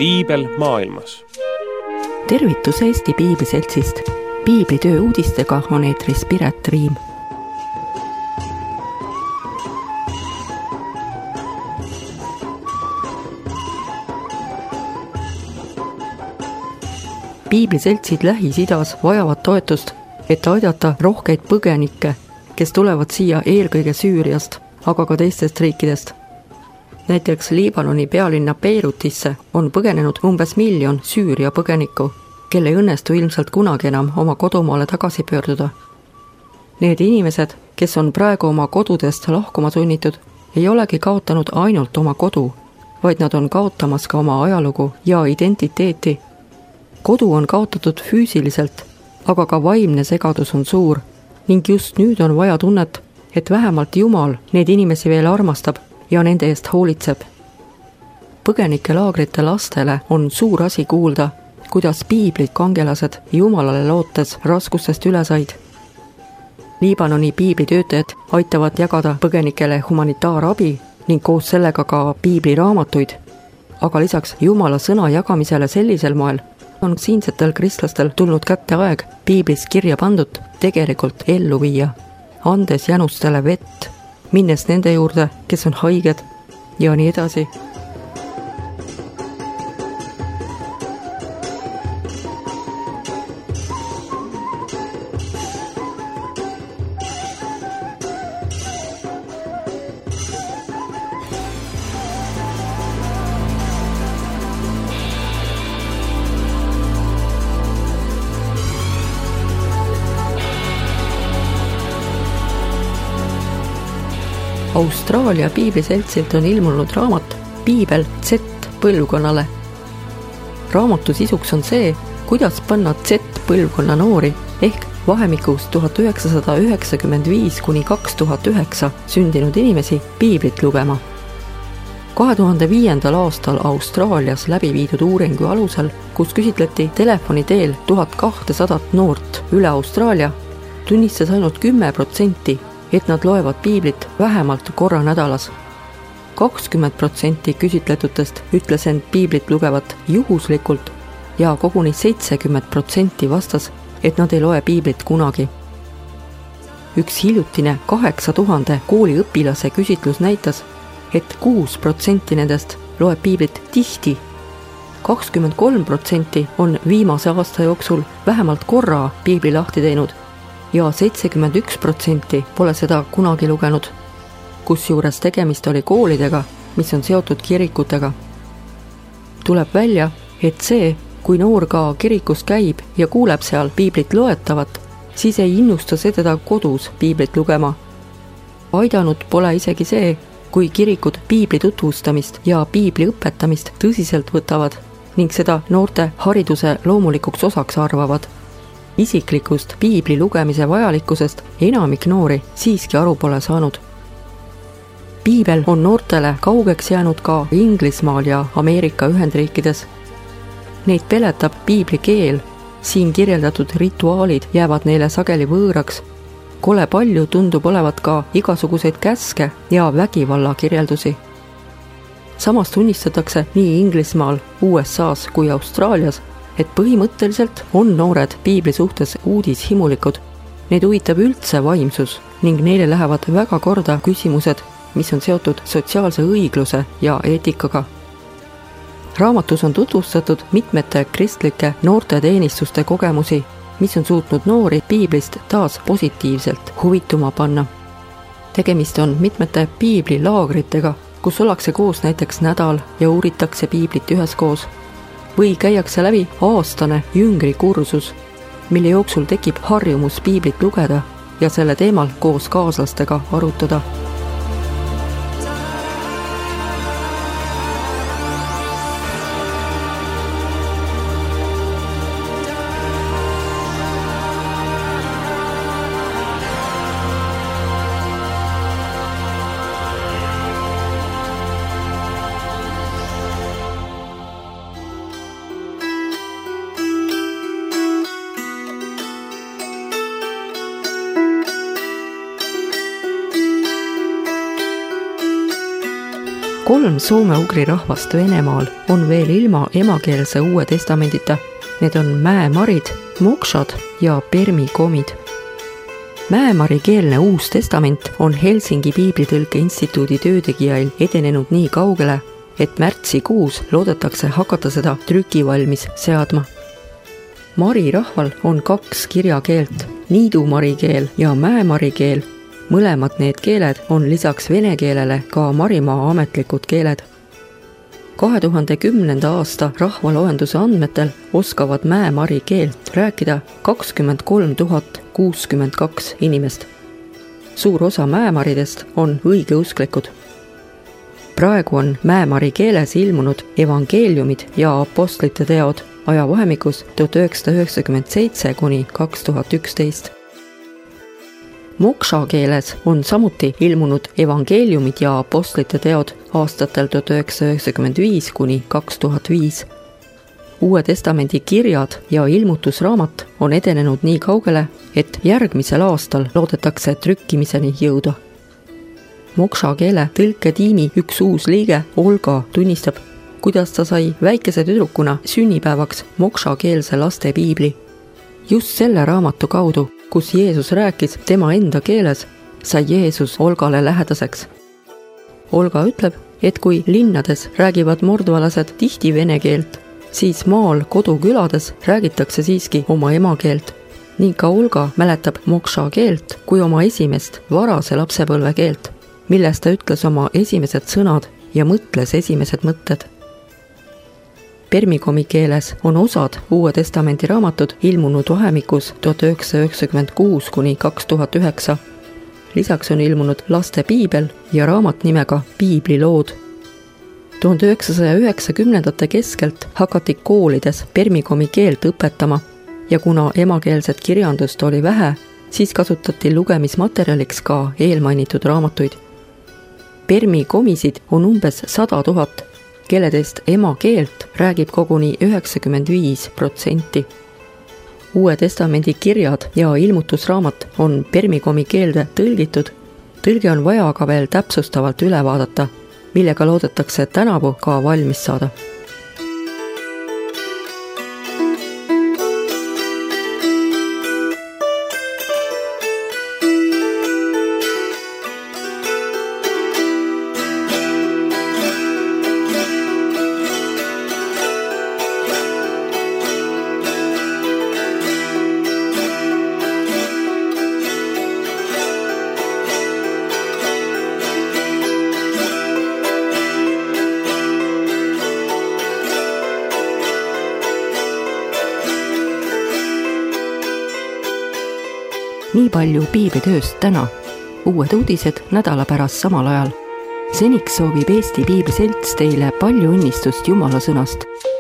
Piibel maailmas. Tervitus Eesti Piibliseltsist. Piiblitöö uudistega on eetris Piret Riim. Piibliseltsid Lähis-Idas vajavad toetust, et aidata rohkeid põgenikke, kes tulevad siia eelkõige Süüriast, aga ka teistest riikidest. Näiteks Liibanoni pealinna Beirutisse on põgenenud umbes 1 miljon Süüria põgenikku, kelle ei õnnestu ilmselt kunagi enam oma kodumaale tagasi pöörduda. Need inimesed, kes on praegu oma kodudest lahkuma sunnitud, ei olegi kaotanud ainult oma kodu, vaid nad on kaotamas ka oma ajalugu ja identiteeti. Kodu on kaotatud füüsiliselt, aga ka vaimne segadus on suur ning just nüüd on vaja tunnet, et vähemalt Jumal neid inimesi veel armastab ja nende eest hoolitseb. Põgenikelaagrite lastele on suur asi kuulda, kuidas piibli kangelased Jumalale lootes raskustest üle said. Liibanoni piiblitöötajad aitavad jagada põgenikele humanitaarabi ning koos sellega ka piibliraamatuid, aga lisaks Jumala sõna jagamisele sellisel moel on siinsetel kristlastel tulnud kätte aeg piiblis kirja pandud tegelikult ellu viia, andes jänustele vett, minnes nende juurde, kes on haiged ja nii edasi. Austraalia piibliseltsilt on ilmunud raamat Piibel Z-põlvkonnale. Raamatu sisuks on see, kuidas panna Z-põlvkonna noori ehk vahemikus 1995 kuni 2009 sündinud inimesi piiblit lugema. 2005. aastal Austraalias läbi viidud uuringu alusel, kus küsitleti telefoni teel 1200 noort üle Austraalia, tunnistas ainult 10%, et nad loevad piiblit vähemalt korra nädalas. 20% küsitletutest ütles end piiblit lugevat juhuslikult ja koguni 70% vastas, et nad ei loe piiblit kunagi. Üks hiljutine 8000 kooliõpilase küsitlus näitas, et 6% nendest loeb piiblit tihti. 23% on viimase aasta jooksul vähemalt korra piibli lahti teinud ja 71% pole seda kunagi lugenud, kusjuures tegemist oli koolidega, mis on seotud kirikutega. Tuleb välja, et see, kui noor ka kirikus käib ja kuuleb seal piiblit loetavat, siis ei innusta see teda kodus piiblit lugema. Aidanud pole isegi see, kui kirikud piibli tutvustamist ja piibli õpetamist tõsiselt võtavad ning seda noorte hariduse loomulikuks osaks arvavad. Isiklikust piibli lugemise vajalikkusest enamik noori siiski aru pole saanud. Piibel on noortele kaugeks jäänud ka Inglismaal ja Ameerika Ühendriikides. Neid peletab piibli keel, siin kirjeldatud rituaalid jäävad neile sageli võõraks. Kole palju tundub olevat ka igasuguseid käske ja vägivalla kirjeldusi. Samas tunnistatakse nii Inglismaal, USAs kui Austraalias, et põhimõtteliselt on noored piibli suhtes uudishimulikud. Neid huvitab üldse vaimsus ning neile lähevad väga korda küsimused, mis on seotud sotsiaalse õigluse ja eetikaga. Raamatus on tutvustatud mitmete kristlike noorteteenistuste kogemusi, mis on suutnud noori piiblist taas positiivselt huvituma panna. Tegemist on mitmete piiblilaagritega, kus ollakse koos näiteks nädal ja uuritakse piiblit üheskoos. Või käiakse läbi aastane jüngri kursus, mille jooksul tekib harjumus piiblit lugeda ja selle teemal koos kaaslastega arutada. 3 soome-ugri rahvast Venemaal on veel ilma emakeelse Uue Testamendita. Need on mäemarid, mokšad ja permikomid. Mäemarikeelne Uus Testament on Helsingi Piiblitõlke Instituudi töötegijail edenenud nii kaugele, et märtsikuus loodetakse hakata seda trükivalmis seadma. Mari rahval on 2 kirjakeelt, niidumarikeel ja mäemarikeel. Mõlemad need keeled on lisaks vene keelele ka Marimaa ametlikud keeled. 2010. aasta rahvaloenduse andmetel oskavad mäemari keelt rääkida 23 062 inimest. Suur osa mäemaridest on õigeusklikud. Praegu on mäemari keeles ilmunud evangeeliumid ja apostlite teod ajavahemikus 1997 kuni 2011. Mokša keeles on samuti ilmunud evangeeliumid ja apostlite teod aastatel 1995 kuni 2005. Uue Testamendi kirjad ja ilmutusraamat on edenenud nii kaugele, et järgmisel aastal loodetakse trükkimiseni jõuda. Mokša keele tõlketiimi üks uus liige, Olga, tunnistab, kuidas ta sai väikese tüdrukuna sünnipäevaks mokšakeelse laste piibli. Just selle raamatu kaudu, kus Jeesus rääkis tema enda keeles, sai Jeesus Olgale lähedaseks. Olga ütleb, et kui linnades räägivad mordvalased tihti vene keelt, siis maal kodukülades räägitakse siiski oma emakeelt ning ka Olga mäletab mokša keelt kui oma esimest varase lapsepõlve keelt, milles ta ütles oma esimesed sõnad ja mõtles esimesed mõtted. Permikomi keeles on osad Uue Testamendi raamatud ilmunud vahemikus 1996 kuni 2009. Lisaks on ilmunud laste piibel ja raamat nimega Piiblilood. 1990. keskelt hakati koolides permikomi keelt õpetama ja kuna emakeelset kirjandust oli vähe, siis kasutati lugemismaterjaliks ka eelmainitud raamatuid. Permikomisid on umbes 100 000, kelledest emakeelt räägib koguni 95%. Uue Testamendi kirjad ja ilmutusraamat on permikomi keelde tõlgitud. Tõlge on vaja aga veel täpsustavalt üle vaadata, millega loodetakse tänavu ka valmis saada. Nii palju piiblitööst täna. Uued uudised nädala pärast samal ajal. Seniks soovib Eesti Piibliselts teile palju õnnistust Jumala sõnast.